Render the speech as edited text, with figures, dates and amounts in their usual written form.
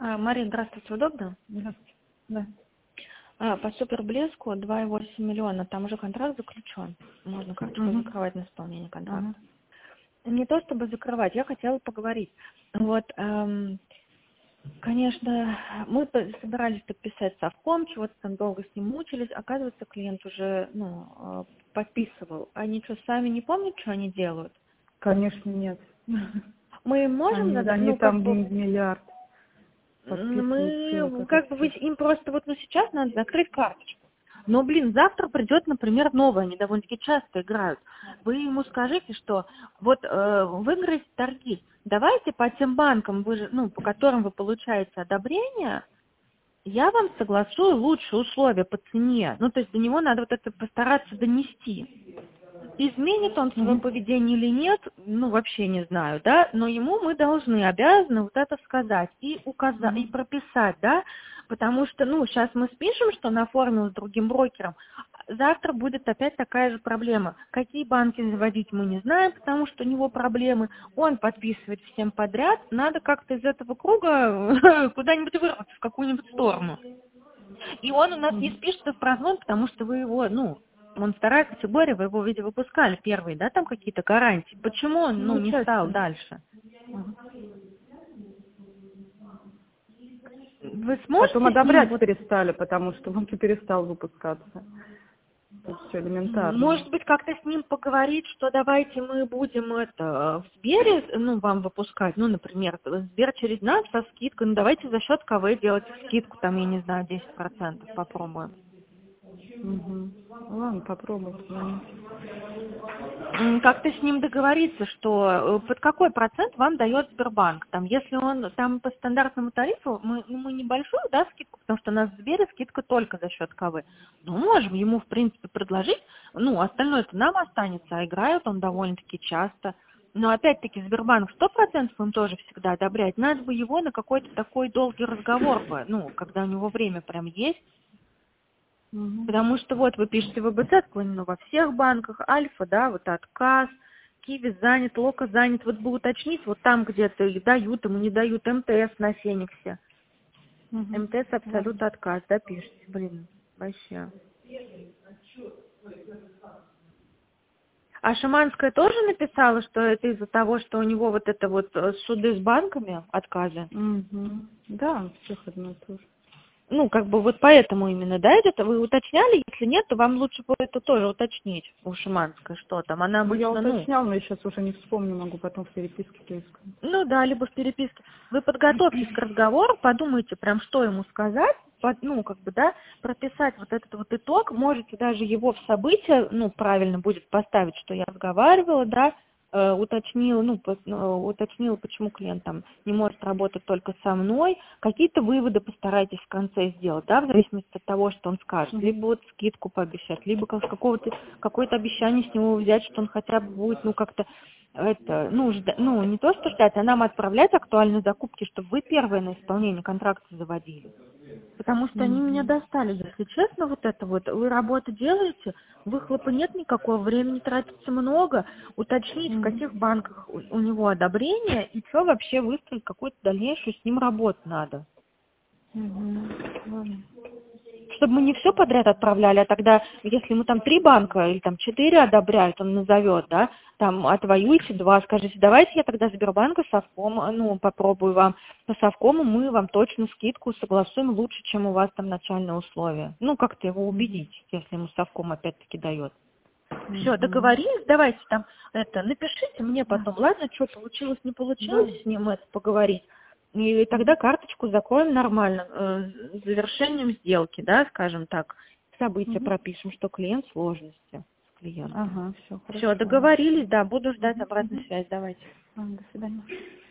Мария, здравствуйте, удобно? Здравствуйте. Да. По суперблеску 2,8 миллиона, там уже контракт заключен. Можно карточку Мгм. закрывать на исполнение Ага. контракта. Не то чтобы закрывать, я хотела поговорить. Вот, конечно, мы собирались подписать совком, чего-то там долго с ним мучились. Оказывается, клиент уже подписывал. Они что, сами не помнят, что они делают? Конечно, нет. Мы им можем, Они там миллиард подписывают всего мы, как отчет. им просто сейчас надо закрыть карточку. Но, завтра придет, например, новая, они довольно-таки часто играют. Вы ему скажите, что выиграете торги, давайте по тем банкам, по которым вы получаете одобрение, я вам согласую лучшие условия по цене. То есть до него надо это постараться донести. Изменит он свое Мгм. поведение или нет, вообще не знаю, да, но ему мы обязаны это сказать и указать, и Мгм. прописать, да, потому что, сейчас мы спишем, что он оформил с другим брокером, завтра будет опять такая же проблема. Какие банки заводить мы не знаем, потому что у него проблемы, он подписывает всем подряд, надо как-то из этого круга куда-нибудь вырваться, в какую-нибудь сторону. И он у нас не Мгм. спишется в прозвон, потому что вы его, он вторая категория, вы его, видимо, выпускали первые, да, там какие-то гарантии. Почему он, не стал Участие. дальше? Ага. Вы Потом сможете с ним, одобрять перестали, потому что он перестал выпускаться. Это все элементарно. может быть, как-то с ним поговорить, что давайте мы будем в Сбере, вам выпускать, например, Сбер через нас со скидкой, давайте за счет КВ делать скидку, там, я не знаю, 10% попробуем. Угу. Ладно, попробуем. Звонить. Как-то с ним договориться, что под какой процент вам дает Сбербанк. Там, если он там по стандартному тарифу, мы небольшую, да, скидку, потому что у нас в Сбере скидка только за счет КВ. Но можем ему, в принципе, предложить, остальное-то нам останется, а играет он довольно-таки часто. Но опять-таки Сбербанк 100% им тоже всегда одобряет. Надо бы его на какой-то такой долгий разговор бы, когда у него время прям есть. Угу. Потому что вы пишете ВБЦ, отклонено во всех банках, Альфа, да, отказ, Киви занят, Лока занят, бы уточнить, там где-то и дают, ему не дают, МТС на Фениксе. Угу. МТС абсолют Ладно. отказ, да, пишите, вообще. А Шиманская тоже написала, что это из-за того, что у него суды с банками, отказы? Угу. Да, всех одно и то же. Поэтому именно, да, это вы уточняли? Если нет, то вам лучше будет это тоже уточнить у Шиманской, что там. Она Ну, я обычно, уточняла, но я сейчас уже не вспомню, могу потом в переписке поискать. да, либо в переписке. Вы подготовьтесь к разговору, подумайте прям, что ему сказать, да, прописать этот итог, можете даже его в события, правильно будет поставить, что я разговаривала, да, уточнила, уточнила, почему клиент там не может работать только со мной, какие-то выводы постарайтесь в конце сделать, да, в зависимости от того, что он скажет, Угу. либо скидку пообещать, либо какое-то обещание с него взять, что он хотя бы будет, как-то не то что ждать, а нам отправлять актуальные закупки, чтобы вы первые на исполнение контракта заводили. Потому что они меня Угу. достали, если честно, вы работу делаете, выхлопа нет никакого, времени тратится много, уточнить, в Угу. каких банках у него одобрение, и что вообще выстроить какую-то дальнейшую с ним работу надо. Угу. Ладно. Чтобы мы не все подряд отправляли, а тогда, если ему там 3 банка или там 4 одобряют, он назовет, да, там отвоюйте 2, скажите, давайте я тогда Сбербанка совком, попробую вам. По совкому мы вам точно скидку согласуем лучше, чем у вас там начальные условия. Как-то его Угу. убедить, если ему совком опять-таки дает. Все, Угу. договорились, давайте там напишите мне Да. потом, ладно, что получилось, не Да. получилось с ним поговорить. И тогда карточку закроем нормально, с завершением сделки, да, скажем так, события Угу. пропишем, что клиент в сложности с клиентом. Ага, все Все, хорошо. договорились, да, буду ждать Угу. обратной Угу. связи, давайте. До свидания.